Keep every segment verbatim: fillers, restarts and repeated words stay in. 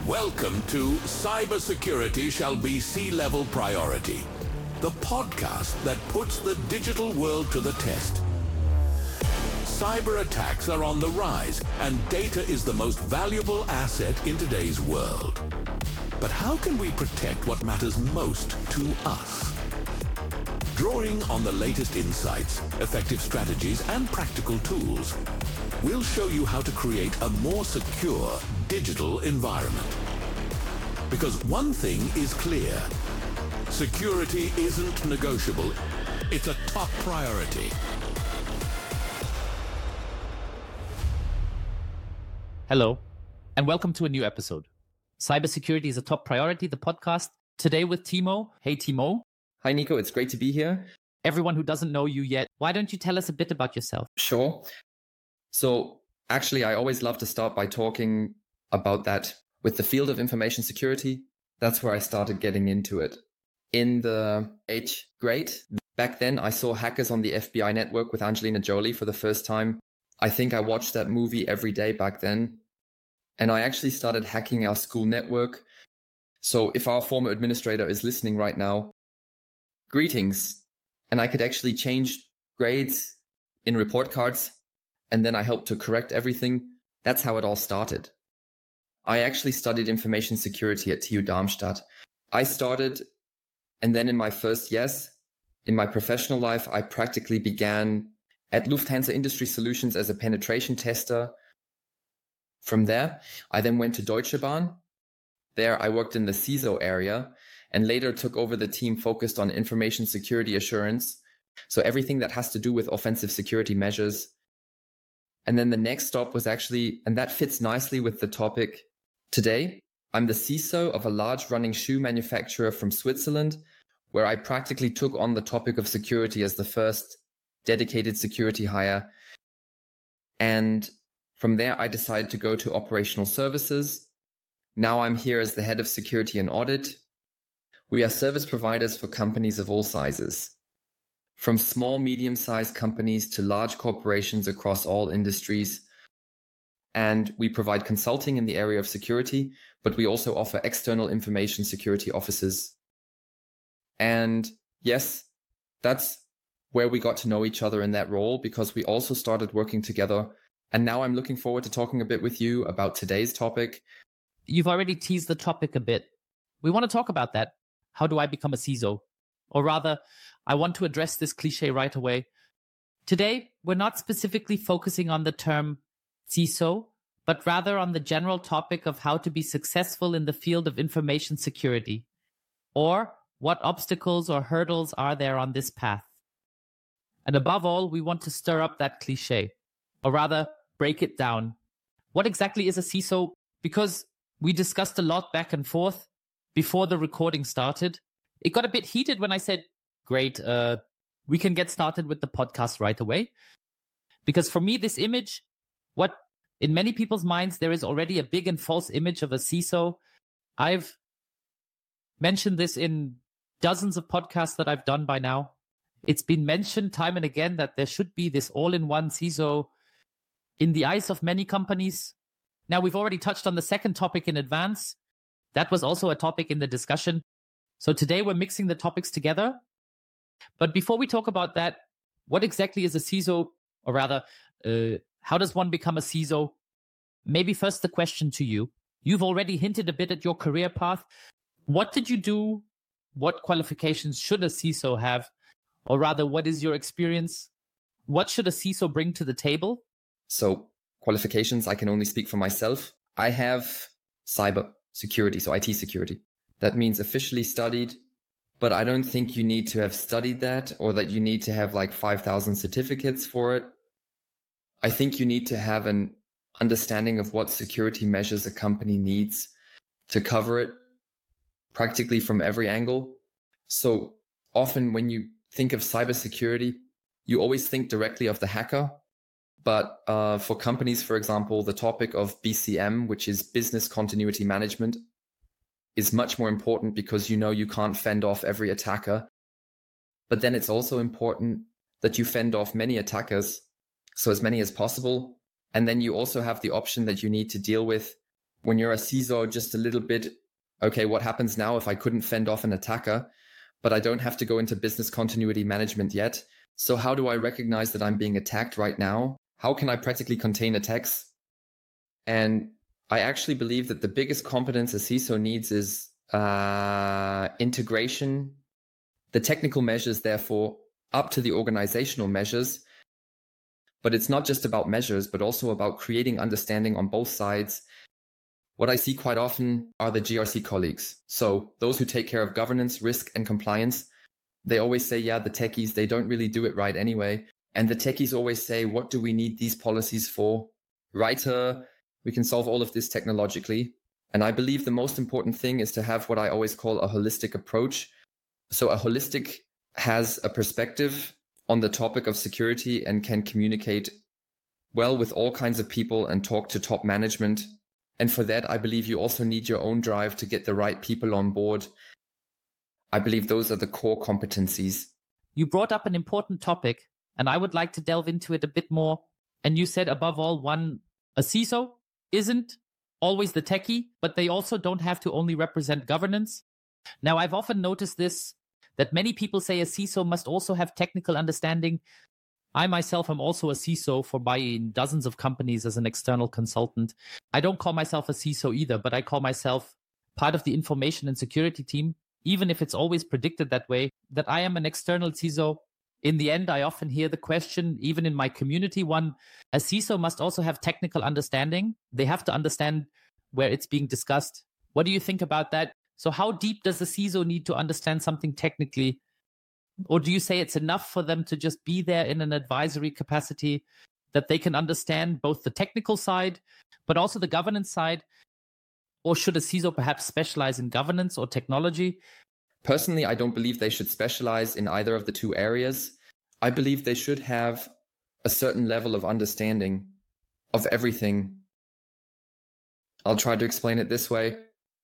Welcome to Cybersecurity Shall Be C-Level Priority, the podcast that puts the digital world to the test. Cyber attacks are on the rise, and data is the most valuable asset in today's world. But how can we protect what matters most to us? Drawing on the latest insights, effective strategies, and practical tools, we'll show you how to create a more secure digital environment. Because one thing is clear: security isn't negotiable. It's a top priority. Hello, and welcome to a new episode. Cybersecurity is a top priority, the podcast. Today with Timo. Hey, Timo. Hi, Nico. It's great to be here. Everyone who doesn't know you yet, why don't you tell us a bit about yourself? Sure. So actually, I always love to start by talking about that with the field of information security. That's where I started getting into it. In the eighth grade, back then I saw Hackers on the F B I network with Angelina Jolie for the first time. I think I watched that movie every day back then. And I actually started hacking our school network. So if our former administrator is listening right now, greetings. And I could actually change grades in report cards. And then I helped to correct everything. That's how it all started. I actually studied information security at T U Darmstadt. I started, and then in my first years, in my professional life, I practically began at Lufthansa Industry Solutions as a penetration tester. From there, I then went to Deutsche Bahn. There I worked in the C I S O area and later took over the team focused on information security assurance. So everything that has to do with offensive security measures. And then the next stop was actually, and that fits nicely with the topic today, I'm the C I S O of a large running shoe manufacturer from Switzerland, where I practically took on the topic of security as the first dedicated security hire. And from there, I decided to go to operational services. Now I'm here as the head of security and audit. We are service providers for companies of all sizes, from small, medium-sized companies to large corporations across all industries. And we provide consulting in the area of security, but we also offer external information security offices. And yes, that's where we got to know each other in that role, because we also started working together. And now I'm looking forward to talking a bit with you about today's topic. You've already teased the topic a bit. We want to talk about that. How do I become a C I S O? Or rather, I want to address this cliche right away. Today, we're not specifically focusing on the term C I S O, but rather on the general topic of how to be successful in the field of information security, or what obstacles or hurdles are there on this path. And above all, we want to stir up that cliche, or rather break it down. What exactly is a C I S O? Because we discussed a lot back and forth before the recording started. It got a bit heated when I said, great, uh, we can get started with the podcast right away. Because for me, this image, what in many people's minds, there is already a big and false image of a C I S O. I've mentioned this in dozens of podcasts that I've done by now. It's been mentioned time and again that there should be this all-in-one C I S O in the eyes of many companies. Now, we've already touched on the second topic in advance. That was also a topic in the discussion. So today we're mixing the topics together. But before we talk about that, what exactly is a C I S O? Or rather, uh, how does one become a C I S O? Maybe first the question to you. You've already hinted a bit at your career path. What did you do? What qualifications should a C I S O have? Or rather, what is your experience? What should a C I S O bring to the table? So qualifications, I can only speak for myself. I have cyber security, so I T security. That means officially studied, but I don't think you need to have studied that or that you need to have like five thousand certificates for it. I think you need to have an understanding of what security measures a company needs to cover it practically from every angle. So often when you think of cybersecurity, you always think directly of the hacker. But uh, for companies, for example, the topic of B C M, which is business continuity management, is much more important because you know you can't fend off every attacker. But then it's also important that you fend off many attackers, so as many as possible. And then you also have the option that you need to deal with when you're a C I S O, just a little bit, okay, what happens now if I couldn't fend off an attacker, but I don't have to go into business continuity management yet? So how do I recognize that I'm being attacked right now? How can I practically contain attacks? And I actually believe that the biggest competence a C I S O needs is uh, integration, the technical measures, therefore, up to the organizational measures. But it's not just about measures, but also about creating understanding on both sides. What I see quite often are the G R C colleagues. So those who take care of governance, risk, and compliance, they always say, yeah, the techies, they don't really do it right anyway. And the techies always say, what do we need these policies for? Writer, we can solve all of this technologically. And I believe the most important thing is to have what I always call a holistic approach. So a holistic has a perspective on the topic of security and can communicate well with all kinds of people and talk to top management. And for that, I believe you also need your own drive to get the right people on board. I believe those are the core competencies. You brought up an important topic, and I would like to delve into it a bit more. And you said, above all, one, a C I S O isn't always the techie, but they also don't have to only represent governance. Now, I've often noticed this, that many people say a C I S O must also have technical understanding. I myself am also a C I S O for buying dozens of companies as an external consultant. I don't call myself a C I S O either, but I call myself part of the information and security team, even if it's always predicted that way, that I am an external C I S O. In the end, I often hear the question, even in my community, one, a C I S O must also have technical understanding. They have to understand where it's being discussed. What do you think about that? So how deep does the C I S O need to understand something technically? Or do you say it's enough for them to just be there in an advisory capacity, that they can understand both the technical side, but also the governance side? Or should a C I S O perhaps specialize in governance or technology? Personally, I don't believe they should specialize in either of the two areas. I believe they should have a certain level of understanding of everything. I'll try to explain it this way.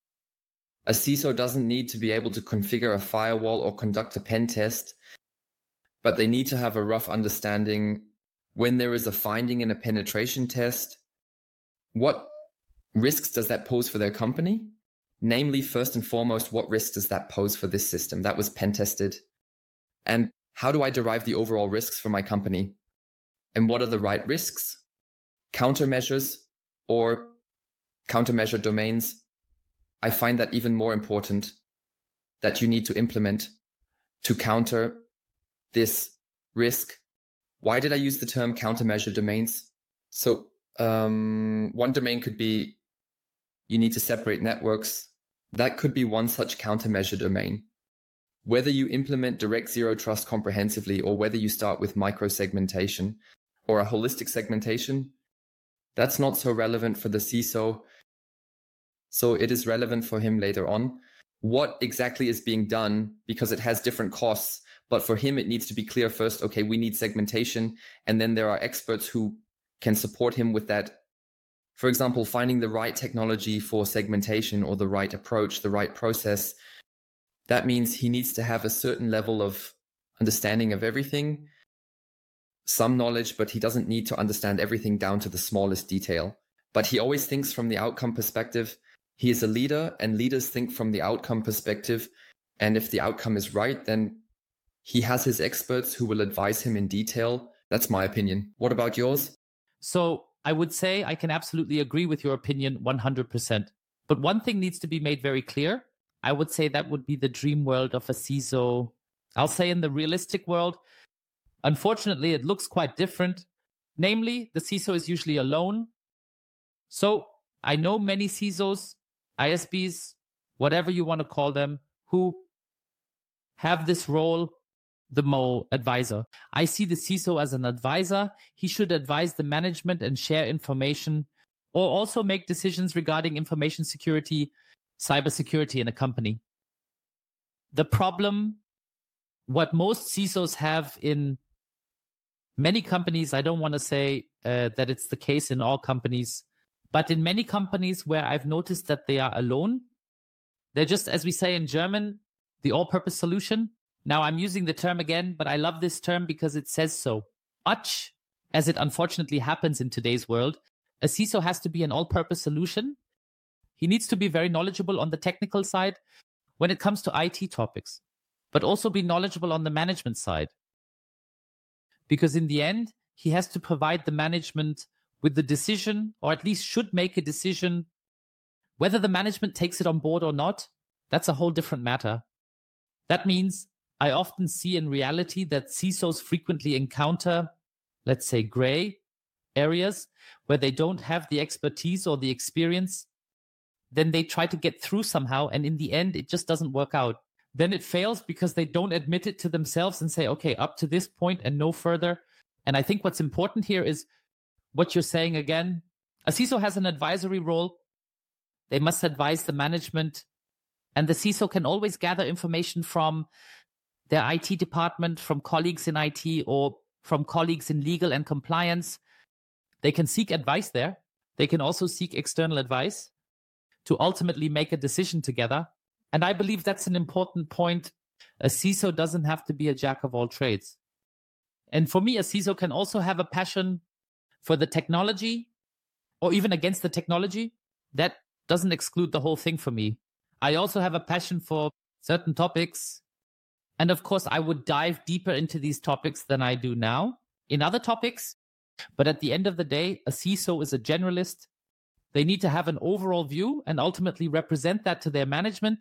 A C I S O doesn't need to be able to configure a firewall or conduct a pen test, but they need to have a rough understanding when there is a finding in a penetration test. What risks does that pose for their company? Namely, first and foremost, what risk does that pose for this system that was pen tested? And how do I derive the overall risks for my company? And what are the right risks? Countermeasures or countermeasure domains? I find that even more important, that you need to implement to counter this risk. Why did I use the term countermeasure domains? So um, one domain could be you need to separate networks. That could be one such countermeasure domain. Whether you implement direct zero trust comprehensively or whether you start with micro-segmentation or a holistic segmentation, that's not so relevant for the C I S O. So it is relevant for him later on. What exactly is being done, because it has different costs, but for him, it needs to be clear first, okay, we need segmentation. And then there are experts who can support him with that. For example, finding the right technology for segmentation or the right approach, the right process. That means he needs to have a certain level of understanding of everything, some knowledge, but he doesn't need to understand everything down to the smallest detail. But he always thinks from the outcome perspective. He is a leader, and leaders think from the outcome perspective. And if the outcome is right, then he has his experts who will advise him in detail. That's my opinion. What about yours? So I would say I can absolutely agree with your opinion one hundred percent. But one thing needs to be made very clear. I would say that would be the dream world of a C I S O. I'll say in the realistic world, unfortunately, it looks quite different. Namely, the C I S O is usually alone. So I know many C I S Os, I S Bs, whatever you want to call them, who have this role, the M O advisor. I see the C I S O as an advisor. He should advise the management and share information, or also make decisions regarding information security, cybersecurity in a company. The problem, what most C I S Os have in many companies, I don't want to say uh, that it's the case in all companies, but in many companies where I've noticed that they are alone, they're just, as we say in German, the all-purpose solution. Now, I'm using the term again, but I love this term because it says so. Much as it unfortunately happens in today's world, a C I S O has to be an all-purpose solution. He needs to be very knowledgeable on the technical side when it comes to I T topics, but also be knowledgeable on the management side. Because in the end, he has to provide the management with the decision, or at least should make a decision. Whether the management takes it on board or not, that's a whole different matter. That means I often see in reality that C I S Os frequently encounter, let's say, gray areas where they don't have the expertise or the experience. Then they try to get through somehow, and in the end, it just doesn't work out. Then it fails because they don't admit it to themselves and say, okay, up to this point and no further. And I think what's important here is what you're saying again. A C I S O has an advisory role. They must advise the management. And the C I S O can always gather information from their I T department, from colleagues in I T, or from colleagues in legal and compliance. They can seek advice there. They can also seek external advice to ultimately make a decision together. And I believe that's an important point. A C I S O doesn't have to be a jack of all trades. And for me, a C I S O can also have a passion for the technology or even against the technology. That doesn't exclude the whole thing for me. I also have a passion for certain topics. And of course, I would dive deeper into these topics than I do now in other topics. But at the end of the day, a C I S O is a generalist. They need to have an overall view and ultimately represent that to their management.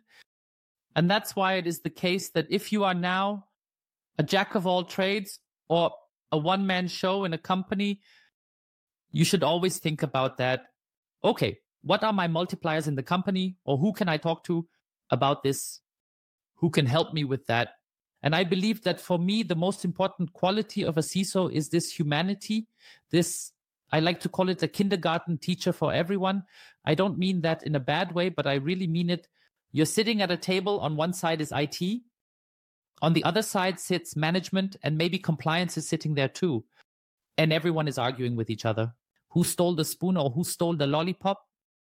And that's why it is the case that if you are now a jack of all trades or a one-man show in a company, you should always think about that. Okay, what are my multipliers in the company, or who can I talk to about this? Who can help me with that? And I believe that for me, the most important quality of a C I S O is this humanity. This, I like to call it a kindergarten teacher for everyone. I don't mean that in a bad way, but I really mean it. You're sitting at a table. On one side is I T. On the other side sits management, and maybe compliance is sitting there too. And everyone is arguing with each other. Who stole the spoon or who stole the lollipop?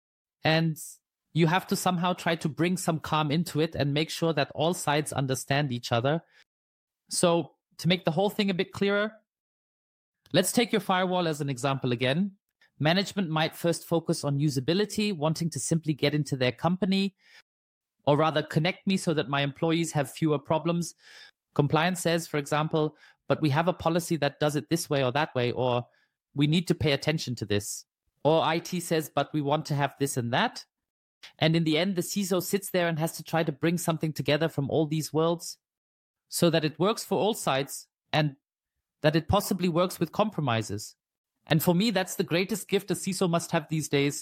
And you have to somehow try to bring some calm into it and make sure that all sides understand each other. So to make the whole thing a bit clearer, let's take your firewall as an example again. Management might first focus on usability, wanting to simply get into their company, or rather connect me so that my employees have fewer problems. Compliance says, for example, but we have a policy that does it this way or that way, or we need to pay attention to this. Or I T says, but we want to have this and that. And in the end, the C I S O sits there and has to try to bring something together from all these worlds so that it works for all sides and that it possibly works with compromises. And for me, that's the greatest gift a C I S O must have these days,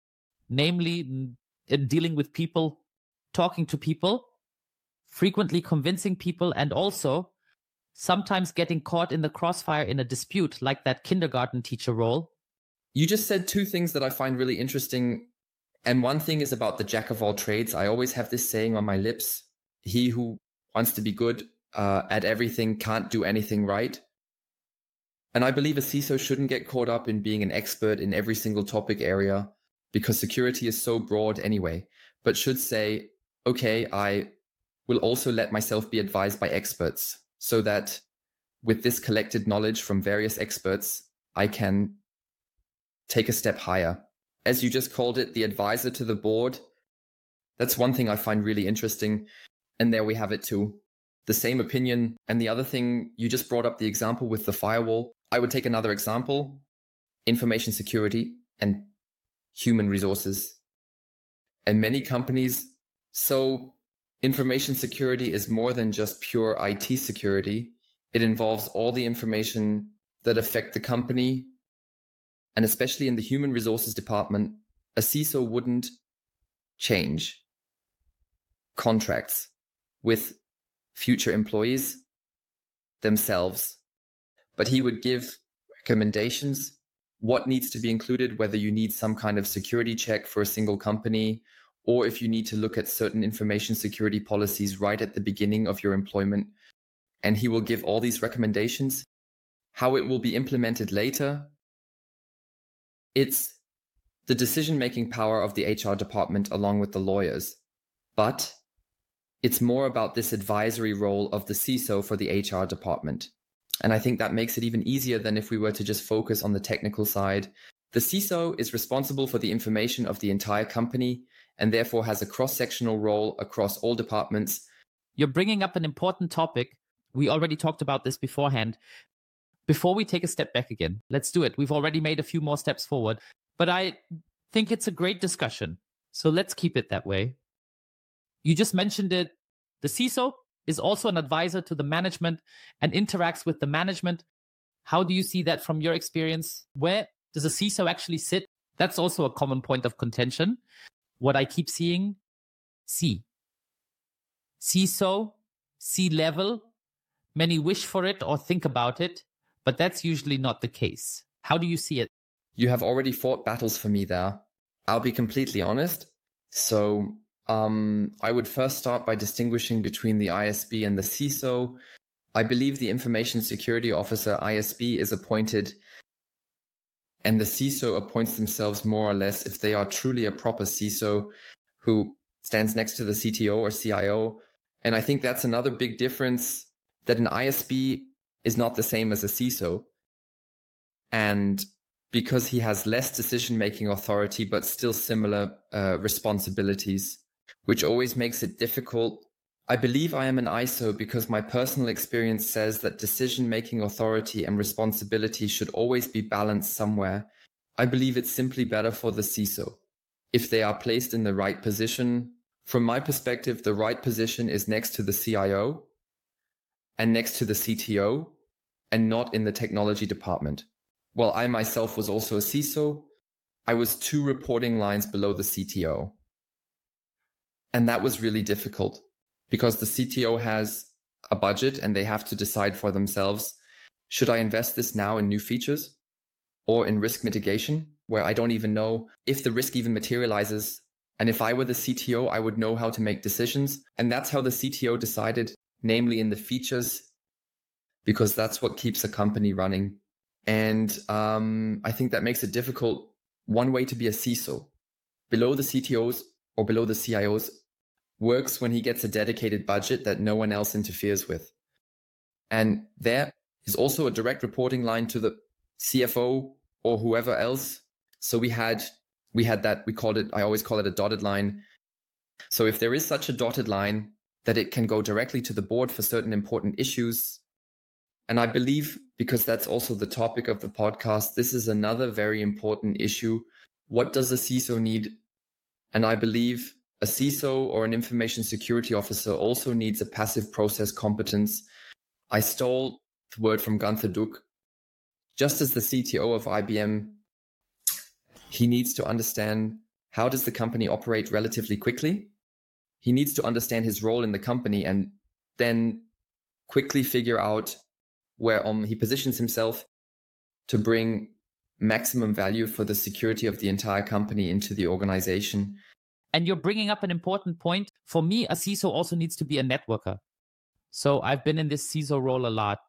namely in dealing with people, talking to people, frequently convincing people, and also sometimes getting caught in the crossfire in a dispute, like that kindergarten teacher role. You just said two things that I find really interesting. And one thing is about the jack of all trades. I always have this saying on my lips: he who wants to be good uh, at everything can't do anything right. And I believe a C I S O shouldn't get caught up in being an expert in every single topic area, because security is so broad anyway, but should say, okay, I will also let myself be advised by experts, so that with this collected knowledge from various experts, I can take a step higher. As you just called it, the advisor to the board. That's one thing I find really interesting. And there we have it too. The same opinion. And the other thing, you just brought up the example with the firewall. I would take another example: information security and human resources. And many companies, so information security is more than just pure I T security. It involves all the information that affect the company. And especially in the human resources department, a C I S O wouldn't change contracts with future employees themselves, but he would give recommendations, what needs to be included, whether you need some kind of security check for a single company, or if you need to look at certain information security policies right at the beginning of your employment. And he will give all these recommendations. How it will be implemented later, it's the decision-making power of the H R department along with the lawyers. But it's more about this advisory role of the C I S O for the H R department. And I think that makes it even easier than if we were to just focus on the technical side. The C I S O is responsible for the information of the entire company, and therefore has a cross-sectional role across all departments. You're bringing up an important topic. We already talked about this beforehand. Before we take a step back again, let's do it. We've already made a few more steps forward, but I think it's a great discussion. So let's keep it that way. You just mentioned it. The C I S O is also an advisor to the management and interacts with the management. How do you see that from your experience? Where does a C I S O actually sit? That's also a common point of contention. What I keep seeing, C. C I S O, C-level. Many wish for it or think about it, but that's usually not the case. How do you see it? You have already fought battles for me there. I'll be completely honest. So um, I would first start by distinguishing between the I S B and the C I S O. I believe the Information Security Officer, I S B, is appointed, and the C I S O appoints themselves more or less if they are truly a proper C I S O who stands next to the C T O or C I O. And I think that's another big difference, that an I S B is not the same as a C I S O. And because he has less decision-making authority, but still similar uh, responsibilities, which always makes it difficult. I believe I am an I S O because my personal experience says that decision-making authority and responsibility should always be balanced somewhere. I believe it's simply better for the C I S O if they are placed in the right position. From my perspective, the right position is next to the C I O and next to the C T O and not in the technology department. Well, I myself was also a C I S O. I was two reporting lines below the C T O. And that was really difficult because the C T O has a budget and they have to decide for themselves, should I invest this now in new features or in risk mitigation, where I don't even know if the risk even materializes. And if I were the C T O, I would know how to make decisions. And that's how the C T O decided, namely in the features, because that's what keeps a company running. And um, I think that makes it difficult. One way to be a C I S O, below the C T Os or below the C I Os, works when he gets a dedicated budget that no one else interferes with. And there is also a direct reporting line to the C F O or whoever else. So we had we had that, we called it, I always call it a dotted line. So if there is such a dotted line, that it can go directly to the board for certain important issues. And I believe, because that's also the topic of the podcast, this is another very important issue. What does a C I S O need? And I believe a C I S O or an information security officer also needs a passive process competence. I stole the word from Gunther Dück. Just as the C T O of I B M, he needs to understand, how does the company operate relatively quickly? He needs to understand his role in the company and then quickly figure out where um, he positions himself to bring maximum value for the security of the entire company into the organization. And you're bringing up an important point. For me, a C I S O also needs to be a networker. So I've been in this C I S O role a lot,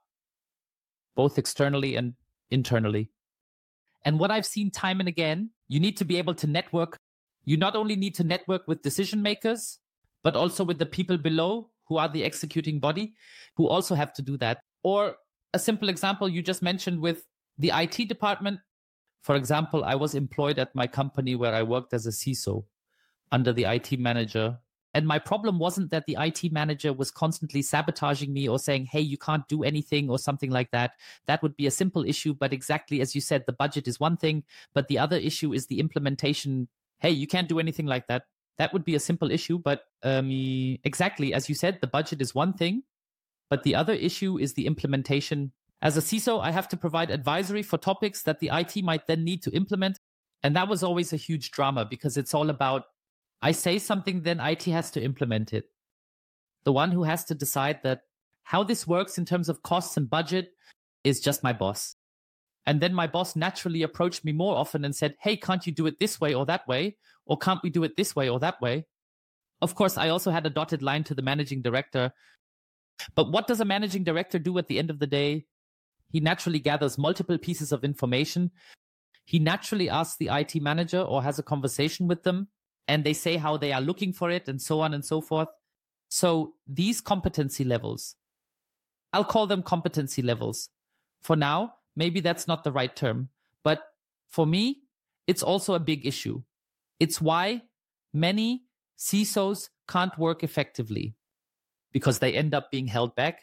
both externally and internally. And what I've seen time and again, you need to be able to network. You not only need to network with decision makers, but also with the people below who are the executing body, who also have to do that. Or a simple example you just mentioned with the I T department. For example, I was employed at my company where I worked as a C I S O under the I T manager. And my problem wasn't that the I T manager was constantly sabotaging me or saying, hey, you can't do anything or something like that. That would be a simple issue. But exactly as you said, the budget is one thing, but the other issue is the implementation. Hey, you can't do anything like that. That would be a simple issue. But um, exactly as you said, the budget is one thing, but the other issue is the implementation. As a C I S O, I have to provide advisory for topics that the I T might then need to implement. And that was always a huge drama because it's all about, I say something, then I T has to implement it. The one who has to decide that how this works in terms of costs and budget is just my boss. And then my boss naturally approached me more often and said, hey, can't you do it this way or that way? Or can't we do it this way or that way? Of course, I also had a dotted line to the managing director. But what does a managing director do at the end of the day? He naturally gathers multiple pieces of information. He naturally asks the I T manager or has a conversation with them, and they say how they are looking for it and so on and so forth. So these competency levels, I'll call them competency levels. For now, maybe that's not the right term, but for me, it's also a big issue. It's why many C I S Os can't work effectively because they end up being held back.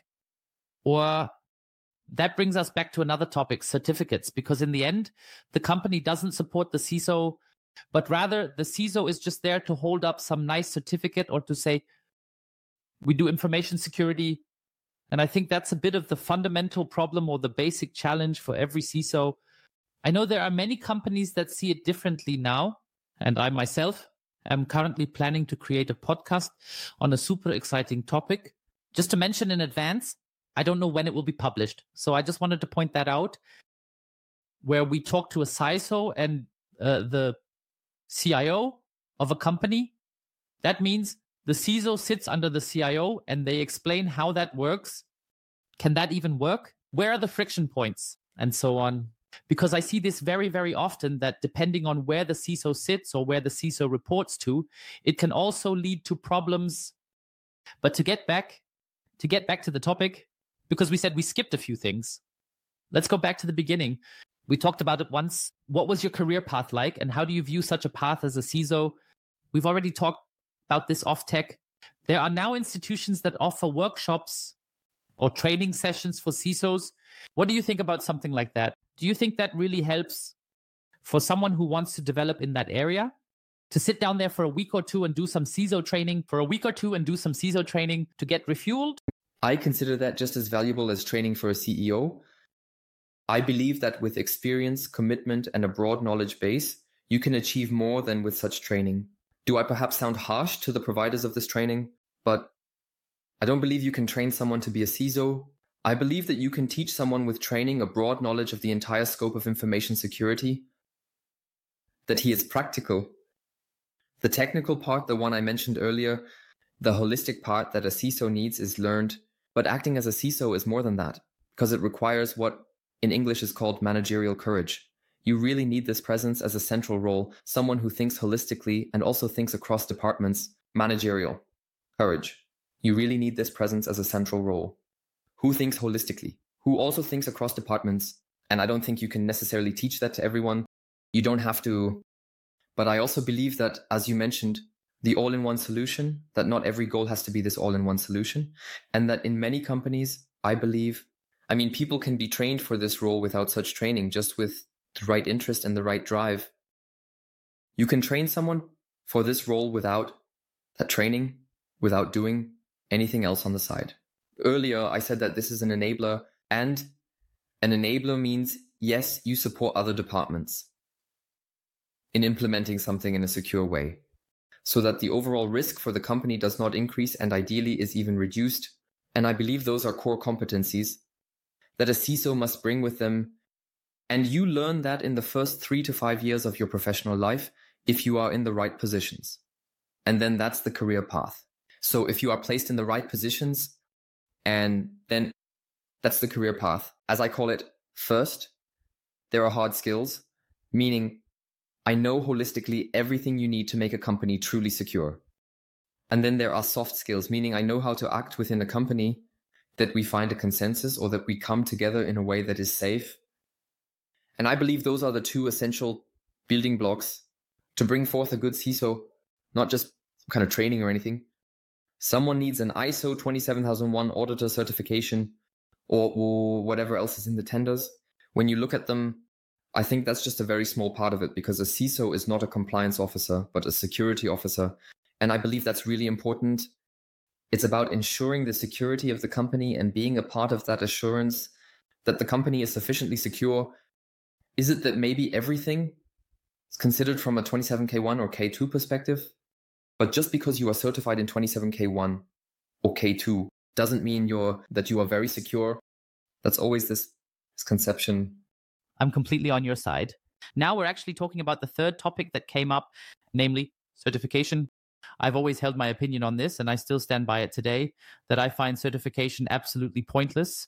Or that brings us back to another topic, certificates, because in the end, the company doesn't support the C I S O, but rather the C I S O is just there to hold up some nice certificate or to say, we do information security. And I think that's a bit of the fundamental problem or the basic challenge for every C I S O. I know there are many companies that see it differently now, and I myself am currently planning to create a podcast on a super exciting topic. Just to mention in advance, I don't know when it will be published. So I just wanted to point that out, where we talk to a C I S O and uh, the C I O of a company. That means the C I S O sits under the C I O and they explain how that works. Can that even work? Where are the friction points? And so on. Because I see this very, very often that depending on where the C I S O sits or where the C I S O reports to, it can also lead to problems. But to get back, to get back to the topic, because we said we skipped a few things. Let's go back to the beginning. We talked about it once. What was your career path like, and how do you view such a path as a C I S O? We've already talked about this off tech. There are now institutions that offer workshops or training sessions for C I S Os. What do you think about something like that? Do you think that really helps for someone who wants to develop in that area? To sit down there for a week or two and do some C I S O training, for a week or two and do some C I S O training to get refueled? I consider that just as valuable as training for a C E O. I believe that with experience, commitment, and a broad knowledge base, you can achieve more than with such training. Do I perhaps sound harsh to the providers of this training? But I don't believe you can train someone to be a C I S O. I believe that you can teach someone with training a broad knowledge of the entire scope of information security, that he is practical. The technical part, the one I mentioned earlier, the holistic part that a C I S O needs is learned, but acting as a C I S O is more than that, because it requires what in English is called managerial courage. You really need this presence as a central role, someone who thinks holistically and also thinks across departments. Managerial courage. You really need this presence as a central role. Who thinks holistically? Who also thinks across departments? And I don't think you can necessarily teach that to everyone. You don't have to. But I also believe that, as you mentioned, the all-in-one solution, that not every goal has to be this all-in-one solution. And that in many companies, I believe, I mean, people can be trained for this role without such training, just with the right interest and the right drive. You can train someone for this role without that training, without doing anything else on the side. Earlier, I said that this is an enabler, and an enabler means, yes, you support other departments in implementing something in a secure way, so that the overall risk for the company does not increase and ideally is even reduced. And I believe those are core competencies that a C I S O must bring with them. And you learn that in the first three to five years of your professional life, if you are in the right positions. And then that's the career path. So if you are placed in the right positions, and then that's the career path. As I call it, first, there are hard skills, meaning I know holistically everything you need to make a company truly secure. And then there are soft skills, meaning I know how to act within a company, that we find a consensus or that we come together in a way that is safe. And I believe those are the two essential building blocks to bring forth a good C I S O, not just some kind of training or anything. Someone needs an I S O twenty-seven thousand one auditor certification or, or whatever else is in the tenders. When you look at them, I think that's just a very small part of it, because a C I S O is not a compliance officer, but a security officer. And I believe that's really important. It's about ensuring the security of the company and being a part of that assurance that the company is sufficiently secure. Is it that maybe everything is considered from a twenty-seven K one or K two perspective? But just because you are certified in twenty-seven K one or K two doesn't mean you're that you are very secure. That's always this, this conception. I'm completely on your side. Now we're actually talking about the third topic that came up, namely certification. I've always held my opinion on this, and I still stand by it today, that I find certification absolutely pointless.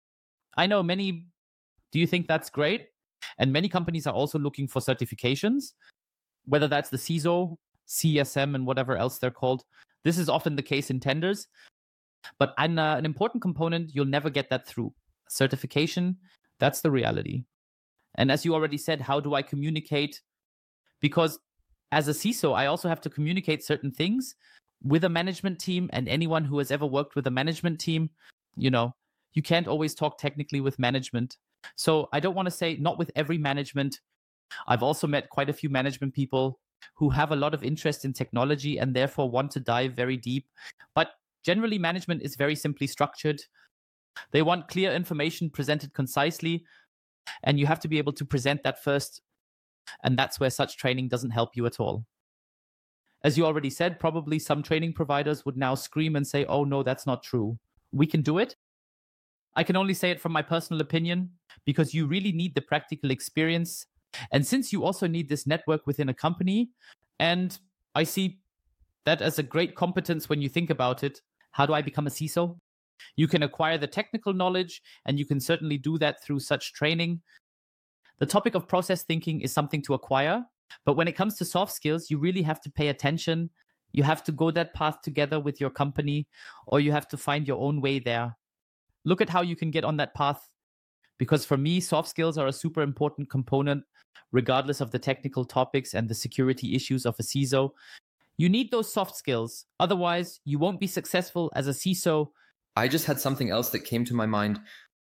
I know many, do you think that's great? And many companies are also looking for certifications, whether that's the C I S O, C S M, and whatever else they're called. This is often the case in tenders. But an, uh, an important component, you'll never get that through. Certification, that's the reality. And as you already said, how do I communicate? Because as a C I S O, I also have to communicate certain things with a management team, and anyone who has ever worked with a management team, you know, you can't always talk technically with management. So I don't want to say not with every management. I've also met quite a few management people who have a lot of interest in technology and therefore want to dive very deep. But generally, management is very simply structured. They want clear information presented concisely, and you have to be able to present that first. And that's where such training doesn't help you at all. As you already said, probably some training providers would now scream and say, oh, no, that's not true. We can do it. I can only say it from my personal opinion, because you really need the practical experience. And since you also need this network within a company, and I see that as a great competence when you think about it, how do I become a C I S O? You can acquire the technical knowledge, and you can certainly do that through such training. The topic of process thinking is something to acquire. But when it comes to soft skills, you really have to pay attention. You have to go that path together with your company, or you have to find your own way there. Look at how you can get on that path. Because for me, soft skills are a super important component, regardless of the technical topics and the security issues of a C I S O. You need those soft skills. Otherwise, you won't be successful as a C I S O. I just had something else that came to my mind.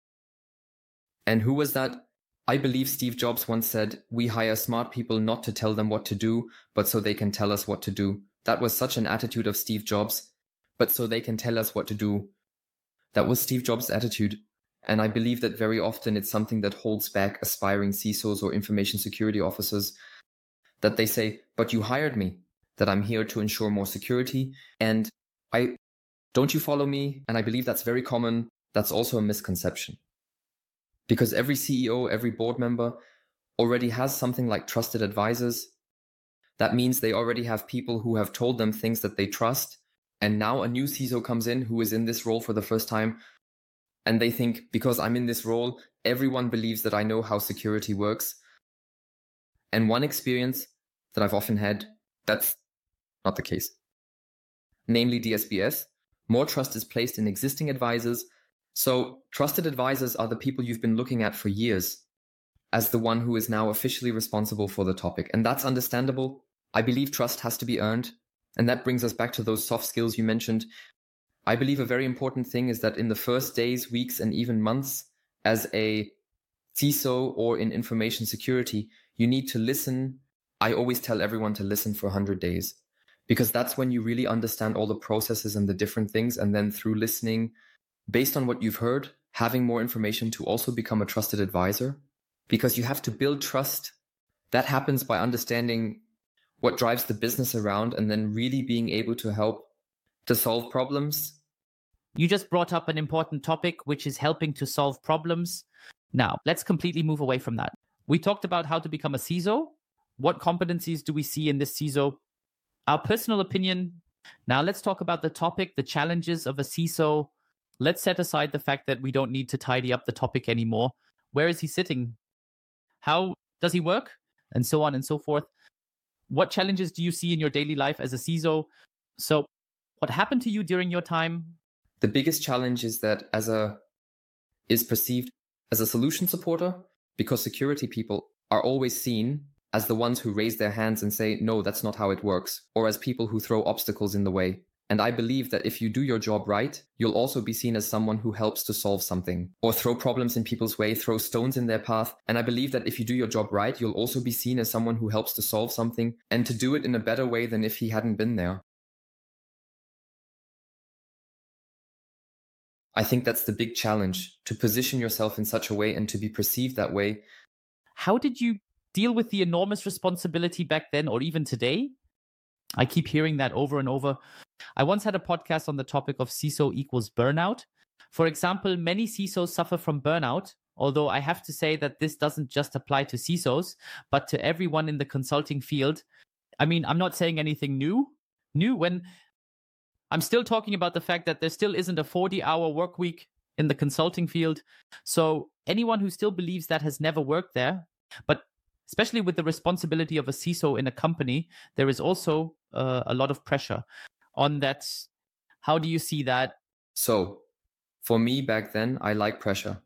And who was that? I believe Steve Jobs once said, we hire smart people not to tell them what to do, but so they can tell us what to do. That was such an attitude of Steve Jobs, but so they can tell us what to do. That was Steve Jobs' attitude. And I believe that very often it's something that holds back aspiring C I S Os or information security officers, that they say, but you hired me, that I'm here to ensure more security. And I, don't you follow me? And I believe that's very common. That's also a misconception. Because every C E O, every board member already has something like trusted advisors. That means they already have people who have told them things that they trust. And now a new C I S O comes in who is in this role for the first time. And they think, because I'm in this role, everyone believes that I know how security works. And one experience that I've often had, that's not the case. Namely D S B S. More trust is placed in existing advisors. So trusted advisors are the people you've been looking at for years as the one who is now officially responsible for the topic. And that's understandable. I believe trust has to be earned. And that brings us back to those soft skills you mentioned. I believe a very important thing is that in the first days, weeks, and even months as a C I S O or in information security, you need to listen. I always tell everyone to listen for one hundred days, because that's when you really understand all the processes and the different things. And then through listening, based on what you've heard, having more information to also become a trusted advisor, because you have to build trust. That happens by understanding what drives the business around and then really being able to help to solve problems. You just brought up an important topic, which is helping to solve problems. Now, let's completely move away from that. We talked about how to become a C I S O. What competencies do we see in this C I S O? Our personal opinion. Now, let's talk about the topic, the challenges of a C I S O. Let's set aside the fact that we don't need to tidy up the topic anymore. Where is he sitting? How does he work? And so on and so forth. What challenges do you see in your daily life as a C I S O? So what happened to you during your time? The biggest challenge is that as a is perceived as a solution supporter, because security people are always seen as the ones who raise their hands and say, no, that's not how it works, or as people who throw obstacles in the way. And I believe that if you do your job right, you'll also be seen as someone who helps to solve something or throw problems in people's way, throw stones in their path. And I believe that if you do your job right, you'll also be seen as someone who helps to solve something and to do it in a better way than if he hadn't been there. I think that's the big challenge, to position yourself in such a way and to be perceived that way. How did you deal with the enormous responsibility back then or even today? I keep hearing that over and over. I once had a podcast on the topic of C I S O equals burnout. For example, many C I S Os suffer from burnout, although I have to say that this doesn't just apply to C I S Os, but to everyone in the consulting field. I mean, I'm not saying anything new. New when I'm still talking about the fact that there still isn't a forty-hour work week in the consulting field. So anyone who still believes that has never worked there, but especially with the responsibility of a C I S O in a company, there is also uh, a lot of pressure on that. How do you see that? So, for me back then, I like pressure.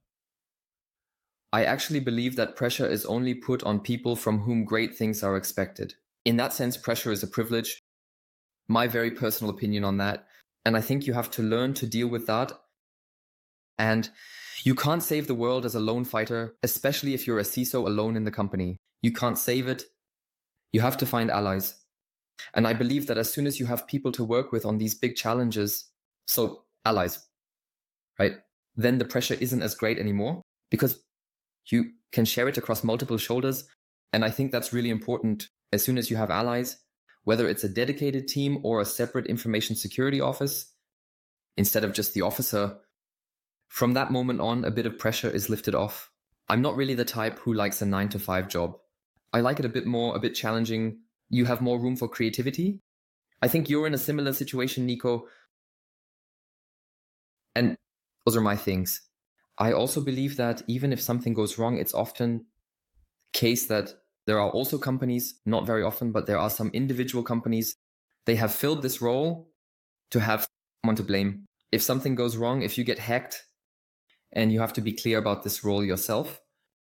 I actually believe that pressure is only put on people from whom great things are expected. In that sense, pressure is a privilege. My very personal opinion on that. And I think you have to learn to deal with that. And you can't save the world as a lone fighter, especially if you're a C I S O alone in the company. You can't save it. You have to find allies. And I believe that as soon as you have people to work with on these big challenges, so allies, right? Then the pressure isn't as great anymore because you can share it across multiple shoulders. And I think that's really important. As soon as you have allies, whether it's a dedicated team or a separate information security office, instead of just the officer, from that moment on, a bit of pressure is lifted off. I'm not really the type who likes a nine to five job. I like it a bit more, a bit challenging. You have more room for creativity. I think you're in a similar situation, Nico. And those are my things. I also believe that even if something goes wrong, it's often the case that there are also companies, not very often, but there are some individual companies, they have filled this role to have someone to blame. If something goes wrong, if you get hacked, and you have to be clear about this role yourself,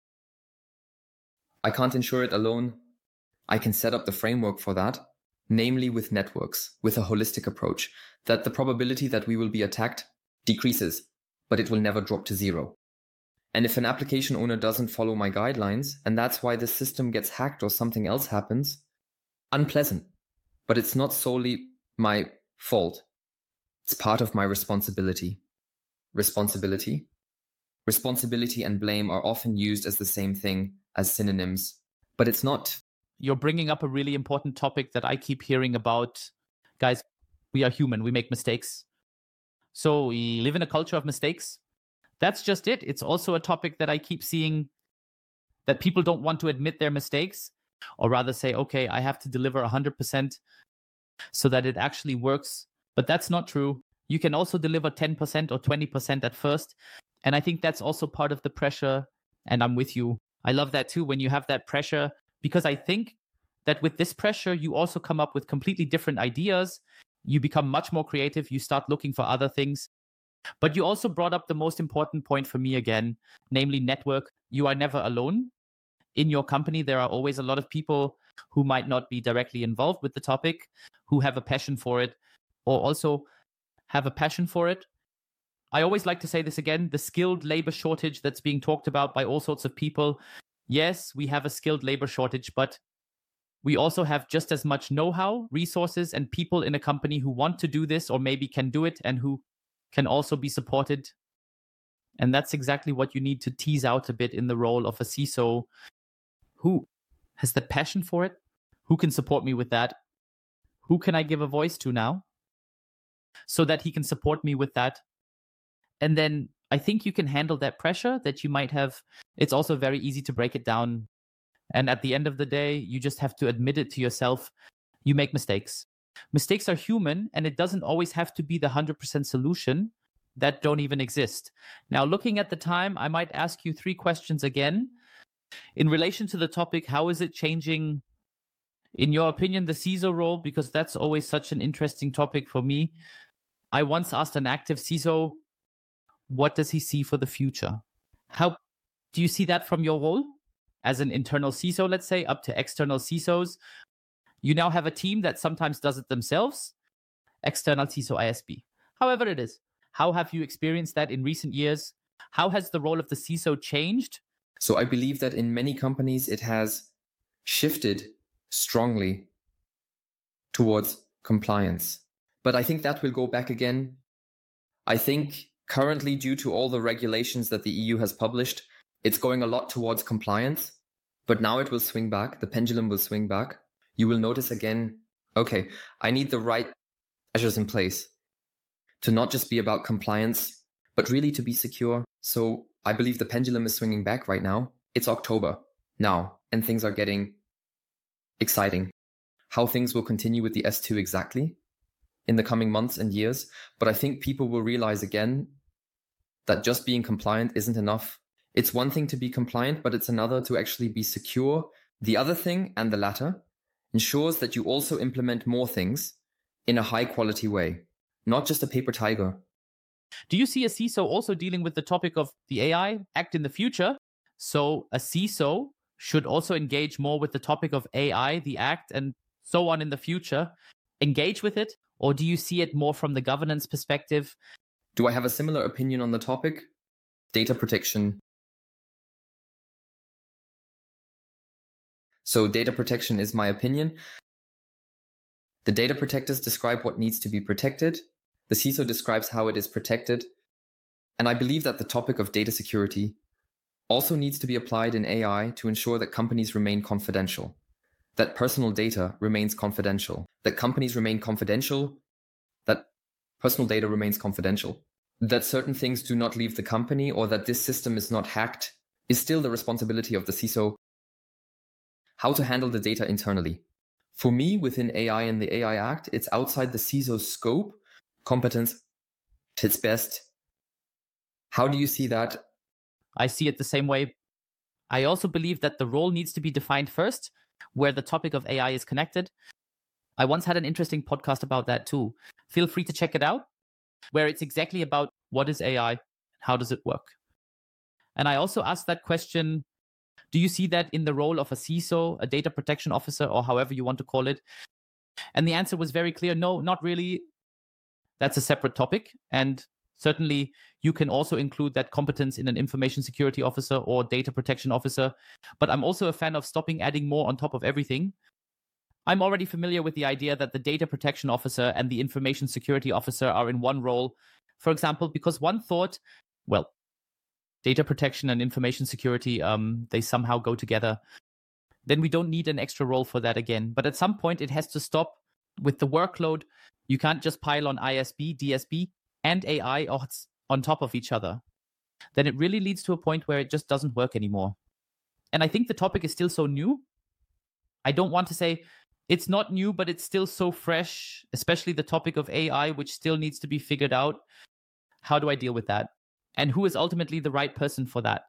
I can't ensure it alone. I can set up the framework for that, namely with networks, with a holistic approach, that the probability that we will be attacked decreases, but it will never drop to zero. And if an application owner doesn't follow my guidelines, and that's why the system gets hacked or something else happens, unpleasant, but it's not solely my fault. It's part of my responsibility. Responsibility. Responsibility and blame are often used as the same thing, as synonyms, but it's not. You're bringing up a really important topic that I keep hearing about. Guys, we are human. We make mistakes. So we live in a culture of mistakes. That's just it. It's also a topic that I keep seeing that people don't want to admit their mistakes, or rather say, okay, I have to deliver one hundred percent so that it actually works. But that's not true. You can also deliver ten percent or twenty percent at first. And I think that's also part of the pressure. And I'm with you. I love that too, when you have that pressure, because I think that with this pressure, you also come up with completely different ideas. You become much more creative. You start looking for other things. But you also brought up the most important point for me again, namely network. You are never alone. In your company, there are always a lot of people who might not be directly involved with the topic, who have a passion for it, or also have a passion for it. I always like to say this again, the skilled labor shortage that's being talked about by all sorts of people. Yes, we have a skilled labor shortage, but we also have just as much know-how, resources, and people in a company who want to do this or maybe can do it and who can also be supported. And that's exactly what you need to tease out a bit in the role of a C I S O. Who has the passion for it? Who can support me with that? Who can I give a voice to now so that he can support me with that? And then I think you can handle that pressure that you might have. It's also very easy to break it down. And at the end of the day, you just have to admit it to yourself. You make mistakes. Mistakes are human, and it doesn't always have to be the one hundred percent solution that don't even exist. Now, looking at the time, I might ask you three questions again. In relation to the topic, how is it changing, in your opinion, the C I S O role? Because that's always such an interesting topic for me. I once asked an active C I S O, what does he see for the future? How do you see that from your role as an internal C I S O, let's say, up to external C I S Os? You now have a team that sometimes does it themselves, external C I S O I S B. However it is, how have you experienced that in recent years? How has the role of the C I S O changed? So I believe that in many companies, it has shifted strongly towards compliance. But I think that will go back again. I think currently, due to all the regulations that the E U has published, it's going a lot towards compliance. But now it will swing back. The pendulum will swing back. You will notice again, okay, I need the right measures in place to not just be about compliance, but really to be secure. So I believe the pendulum is swinging back right now. It's October now, and things are getting exciting. How things will continue with the S two exactly in the coming months and years. But I think people will realize again that just being compliant isn't enough. It's one thing to be compliant, but it's another to actually be secure. The other thing, and the latter, ensures that you also implement more things in a high quality way, not just a paper tiger. Do you see a C I S O also dealing with the topic of the A I Act in the future? So a C I S O should also engage more with the topic of A I, the Act, and so on in the future, engage with it? Or do you see it more from the governance perspective? Do I have a similar opinion on the topic? Data protection. So data protection is my opinion. The data protectors describe what needs to be protected. The C I S O describes how it is protected. And I believe that the topic of data security also needs to be applied in A I to ensure that companies remain confidential, that personal data remains confidential, that companies remain confidential, that personal data remains confidential, that certain things do not leave the company, or that this system is not hacked is still the responsibility of the C I S O. How to handle the data internally. For me, within A I and the A I Act, it's outside the C I S O's scope, competence, at its best. How do you see that? I see it the same way. I also believe that the role needs to be defined first, where the topic of A I is connected. I once had an interesting podcast about that too. Feel free to check it out, where it's exactly about what is A I, how does it work? And I also asked that question, do you see that in the role of a C I S O, a data protection officer, or however you want to call it? And the answer was very clear, no, not really. That's a separate topic. And certainly you can also include that competence in an information security officer or data protection officer. But I'm also a fan of stopping adding more on top of everything. I'm already familiar with the idea that the data protection officer and the information security officer are in one role. For example, because one thought, well, data protection and information security, um, they somehow go together. Then we don't need an extra role for that again. But at some point, it has to stop with the workload. You can't just pile on I S B, D S B, and A I on top of each other. Then it really leads to a point where it just doesn't work anymore. And I think the topic is still so new. I don't want to say it's not new, but it's still so fresh, especially the topic of A I, which still needs to be figured out. How do I deal with that? And who is ultimately the right person for that?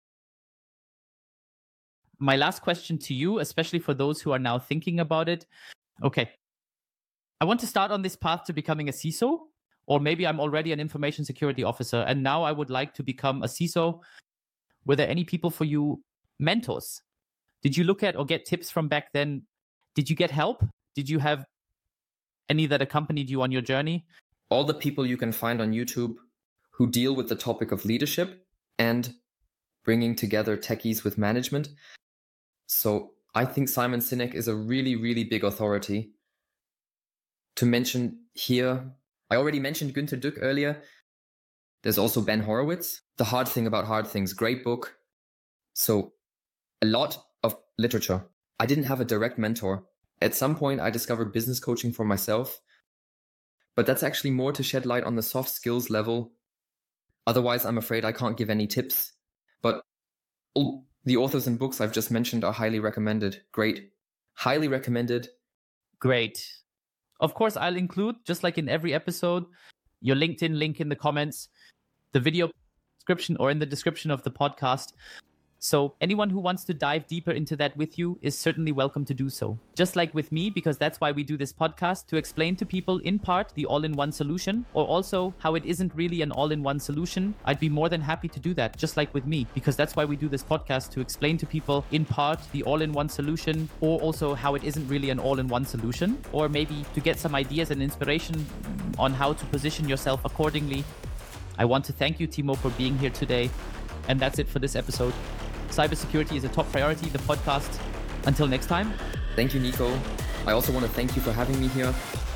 My last question to you, especially for those who are now thinking about it. Okay, I want to start on this path to becoming a C I S O, or maybe I'm already an information security officer, and now I would like to become a C I S O. Were there any people for you, mentors? Did you look at or get tips from back then? Did you get help? Did you have any that accompanied you on your journey? All the people you can find on YouTube who deal with the topic of leadership and bringing together techies with management. So I think Simon Sinek is a really, really big authority. To mention here, I already mentioned Günter Dück earlier. There's also Ben Horowitz. The Hard Thing About Hard Things, great book. So a lot of literature. I didn't have a direct mentor. At some point, I discovered business coaching for myself. But that's actually more to shed light on the soft skills level. Otherwise, I'm afraid I can't give any tips. But all the authors and books I've just mentioned are highly recommended. Great. Highly recommended. Great. Of course, I'll include, just like in every episode, your LinkedIn link in the comments, the video description, or in the description of the podcast. So anyone who wants to dive deeper into that with you is certainly welcome to do so. Just like with me, because that's why we do this podcast, to explain to people in part the all-in-one solution, or also how it isn't really an all-in-one solution. I'd be more than happy to do that, just like with me, because that's why we do this podcast, to explain to people in part the all-in-one solution, or also how it isn't really an all-in-one solution, or maybe to get some ideas and inspiration on how to position yourself accordingly. I want to thank you, Timo, for being here today. And that's it for this episode. Cybersecurity is a top priority, the podcast. Until next time. Thank you, Nico. I also want to thank you for having me here.